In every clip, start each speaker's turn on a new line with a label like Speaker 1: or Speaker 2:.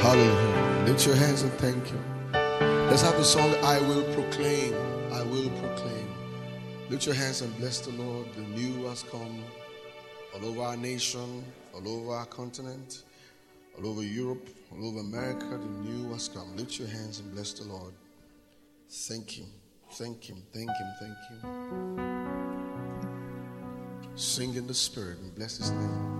Speaker 1: Hallelujah. Lift your hands and thank you. Let's have the song, I will proclaim. I will proclaim. Lift your hands and bless the Lord. The new has come all over our nation, all over our continent, all over Europe, all over America. The new has come. Lift your hands and bless the Lord. Thank Him. Thank Him. Thank Him. Thank Him. Sing in the Spirit and bless His name.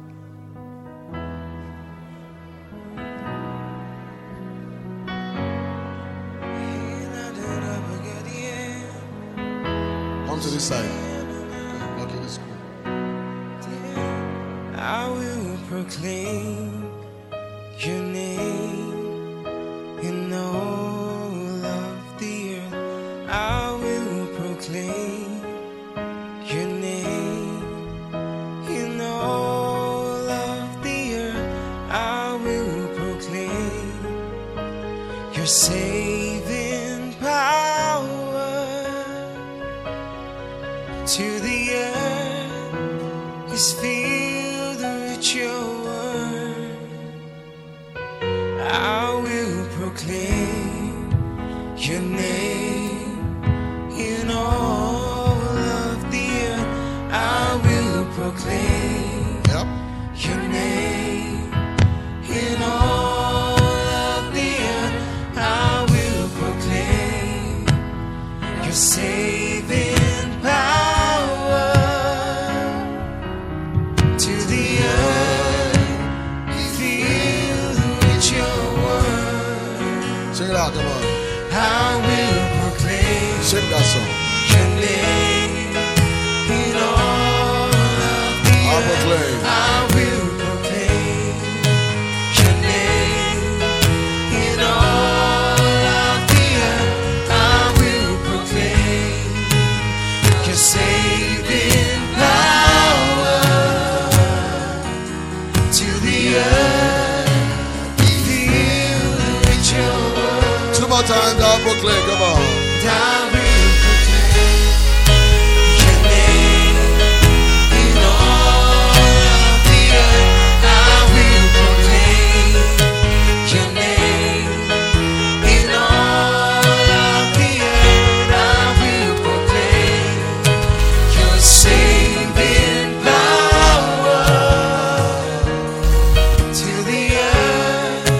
Speaker 1: To this side. Look at this.
Speaker 2: I will proclaim your name in all of the earth. I will proclaim your name in all of the earth. I will proclaim your saving power to the earth is filled with your word. I will proclaim your name in all of the earth. I will proclaim your name in all of the earth. I will proclaim your saving power
Speaker 1: out, come on.
Speaker 2: I will proclaim.
Speaker 1: Sing that song.
Speaker 2: Your name in all of the
Speaker 1: I'll proclaim.
Speaker 2: I will proclaim your name in all of the earth. I will proclaim your saving power to the earth.
Speaker 1: More times I'll proclaim, come on.
Speaker 2: I will proclaim your name in all of the earth. I will proclaim your name in all of the earth. I will proclaim your saving power to the earth.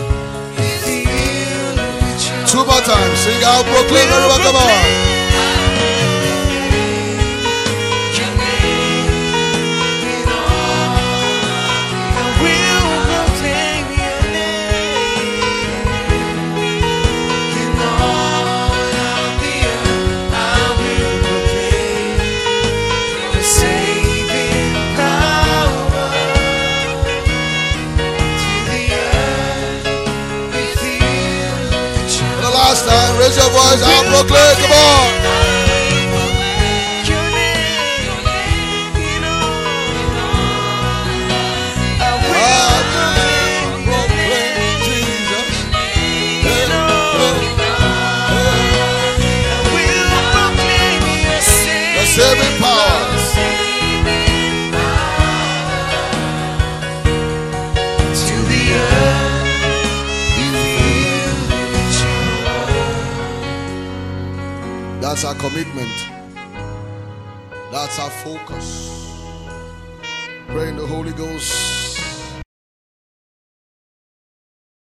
Speaker 1: Two more times, sing out, proclaim, everyone, come on. Last time, raise your voice, I'll proclaim, come on. Saving power
Speaker 2: to the earth.
Speaker 1: That's our commitment. That's our focus. Pray in the Holy Ghost.